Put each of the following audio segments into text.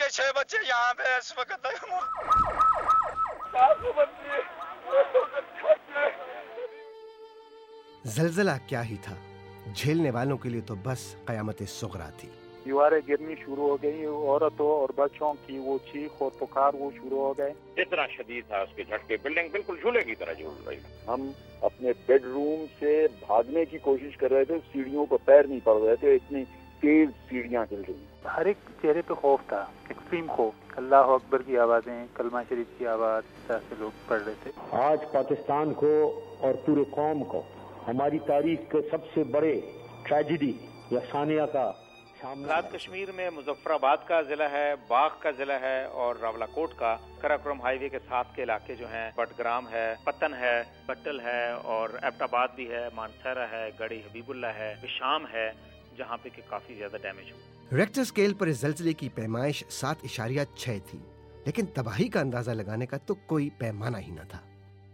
6 बच्चे यहाँ पे इस वक्त जलजला क्या ही था, झेलने वालों के लिए तो बस कयामत सुगरा थी। दीवारें गिरनी शुरू हो गई, औरतों और बच्चों की वो चीख और पुकार वो शुरू हो गए। इतना शदीद था उसके झटके, बिल्डिंग बिल्कुल झूले की तरह झूल रही। हम अपने बेडरूम से भागने की कोशिश कर रहे थे, सीढ़ियों पर पैर नहीं पड़ रहे थे, इतनी तेज सीढ़ियां चल रही। हर एक चेहरे पे खौफ था, एक्सट्रीम खौफ। अल्लाह अकबर की आवाजें, कलमा शरीफ की आवाज से लोग पढ़ रहे थे। आज पाकिस्तान को और पूरे कौम को हमारी तारीख के सबसे बड़े ट्रेजेडी या सानिया का साथ कश्मीर में मुजफ्फराबाद का जिला है, बाघ का जिला है और रावलाकोट का कराकोरम हाईवे के साथ के इलाके जो हैं, बटग्राम है, पतन है, बट्टल है और एबटाबाद भी है, मानसरा है, गढ़ी हबीबुल्ला है, विशाम है, जहाँ पे कि काफी ज्यादा डैमेज हुआ। रेक्टर स्केल पर इस ज़लज़ले की पैमाइश 7.6 थी, लेकिन तबाही का अंदाजा लगाने का तो कोई पैमाना ही न था।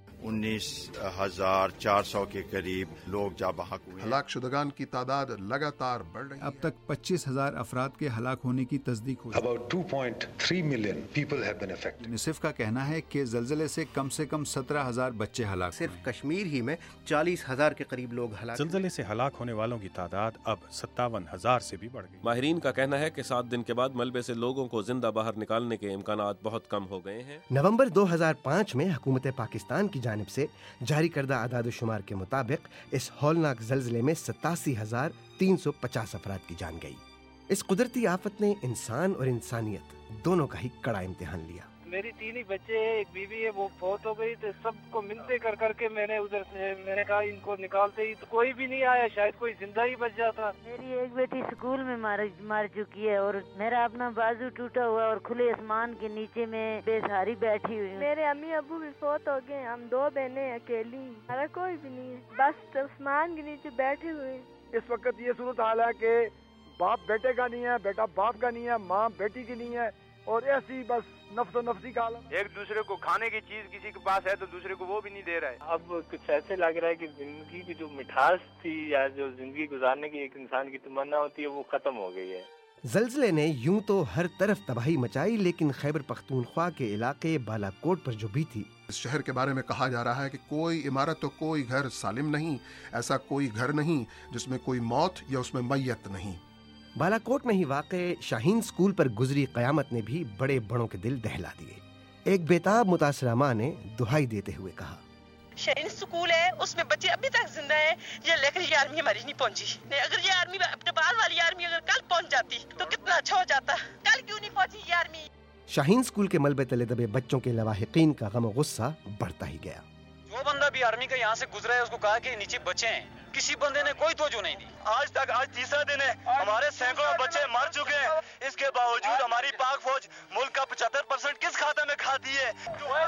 19,400 के करीब लोग जा बहक हुए। हलाक शुदगान की तादाद लगातार बढ़ रही है। अब तक 25,000 अफराद के हलाक होने की तस्दीक हुई। About 2.3 million people have been affected. UNICEF का कहना है कि ज़लज़ले से कम 17,000 बच्चे हलाक। सिर्फ कश्मीर ही में 40,000 के करीब लोग हलाक। ज़लज़ले से हलाक होने वालों की तादाद अब 57,000 से भी बढ़ गई। माहिरीन का कहना है कि 7 दिन के बाद मलबे से लोगों को जिंदा बाहर निकालने के इम्कानात बहुत कम हो गए हैं। नवंबर 2005 में हुकूमत पाकिस्तान की जानिब से जारी करदा आदाद शुमार के मुताबिक इस हौलनाक ज़लज़ले में 87,350 अफराद की जान गई। इस कुदरती आफत ने इंसान और इंसानियत दोनों का ही कड़ा इम्तिहान लिया। मेरी 3 ही बच्चे हैं, एक बीवी है, वो फौत हो गई। तो सबको मिलते कर करके मैंने उधर से मैंने कहा इनको निकालते ही तो कोई भी नहीं आया, शायद कोई जिंदा ही बच जाता। मेरी एक बेटी स्कूल में मार चुकी है और मेरा अपना बाजू टूटा हुआ और खुले आसमान के नीचे में बेसहारी बैठी हुई। मेरे अम्मी अबू भी फौत हो गए, हम 2 बहनें अकेली, हमारा कोई भी नहीं है, बस आसमान के नीचे बैठे हुए। इस वक्त ये सूरत हाल है कि बाप बेटे का नहीं है, बेटा बाप का नहीं है, माँ बेटी की नहीं है, और ऐसी बस नफ्सो नफ्सी का आलम। एक दूसरे को खाने की चीज किसी के पास है तो दूसरे को वो भी नहीं दे रहा है। अब कुछ ऐसे लग रहा है कि जिंदगी की जो मिठास थी या जो जिंदगी गुजारने की एक इंसान की तमन्ना होती है वो खत्म हो गई है। ज़लज़ले ने यूं तो हर तरफ तबाही मचाई, लेकिन खैबर पख्तूनख्वा के इलाके बालाकोट पर जो भी थी। इस शहर के बारे में कहा जा रहा है कि कोई इमारत तो कोई घर सालिम नहीं, ऐसा कोई घर नहीं जिसमें कोई मौत या उसमें मैयत नहीं। बालाकोट में ही वाक़े शाहीन स्कूल पर गुजरी क़यामत ने भी बड़े बड़ों के दिल दहला दिए। एक बेताब मुतासरा माँ ने दुहाई देते हुए कहा, शाहीन स्कूल है, उसमें बच्चे अभी तक जिंदा हैं, ये लेकर ये आर्मी हमारी नहीं पहुंची। नहीं, अगर ये आर्मी अब्टाबाद वाली आर्मी अगर कल पहुंच जाती तो कितना अच्छा हो जाता। कल क्यों नहीं पहुंची ये आर्मी? शाहीन स्कूल के मलबे तले दबे बच्चों के लवाहिकीन का गम और गुस्सा बढ़ता ही गया। जो बंदा भी आर्मी का यहाँ से गुजरा है उसको कहा कि नीचे बचे हैं, किसी बंदे ने कोई तवज्जो नहीं दी। आज तक, आज तीसरा दिन है, हमारे सैकड़ों बच्चे मर चुके हैं, इसके बावजूद हमारी पाक फौज मुल्क का 75% किस खाते में खाती है?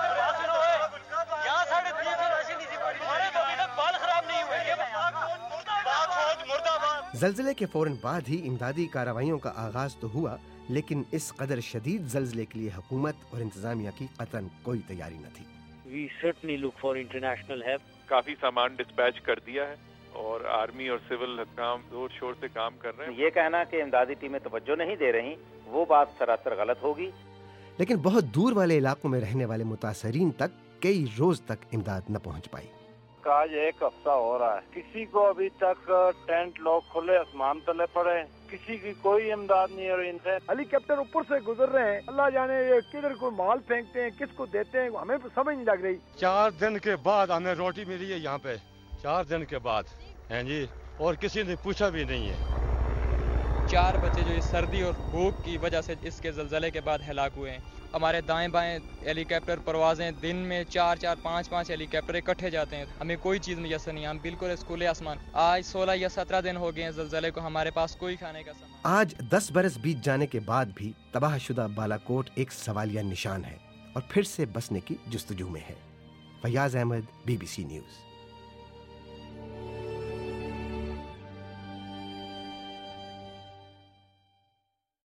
यहाँ 3.5 दिन राशन नहीं पड़ी, हमारे अभी तक बाल खराब नहीं हुए। पाक फौज मुर्दाबाद। ज़लज़ले के फौरन बाद ही इमदादी कार्रवाइयों का आगाज तो हुआ, लेकिन इस कदर शदीद ज़लज़ले के लिए हुकूमत और इंतजामिया की कतन कोई तैयारी न थी। We certainly look for international help. काफी सामान डिस्पैच कर दिया है और आर्मी और सिविल काम जोर शोर से काम कर रहे हैं। ये कहना कि इमदादी टीमें तवज्जो नहीं दे रही, वो बात सरासर गलत होगी। लेकिन बहुत दूर वाले इलाकों में रहने वाले मुतासरीन तक कई रोज तक इमदाद न पहुंच पाई। आज 1 हफ्ता हो रहा है, किसी को अभी तक टेंट लोग खुले आसमान तले पड़े, किसी की कोई इमदाद नहीं हो रही। इनसे हेलीकॉप्टर ऊपर से गुजर रहे हैं, अल्लाह जाने ये किधर को माल फेंकते हैं, किसको देते हैं, हमें समझ नहीं लग रही। 4 दिन के बाद हमें रोटी मिली है यहाँ पे, 4 दिन के बाद हैं जी, और किसी ने पूछा भी नहीं है। 4 बच्चे जो इस सर्दी और भूख की वजह से इसके ज़लज़ले के बाद हलाक हुए हैं। हमारे दाएं बाएं हेलीकॉप्टर परवाजें, दिन में 4-4, 5-5 हेलीकॉप्टर इकट्ठे जाते हैं, हमें कोई चीज़ मुयस्सर नहीं, हम बिल्कुल खुले आसमान। आज 16 या 17 दिन हो गए हैं ज़लज़ले को, हमारे पास कोई खाने का सामान। आज 10 बरस बीत जाने के बाद भी तबाहशुदा बालाकोट एक सवालिया निशान है और फिर से बसने की जुस्तजू में है। Fayaz Ahmad, BBC news.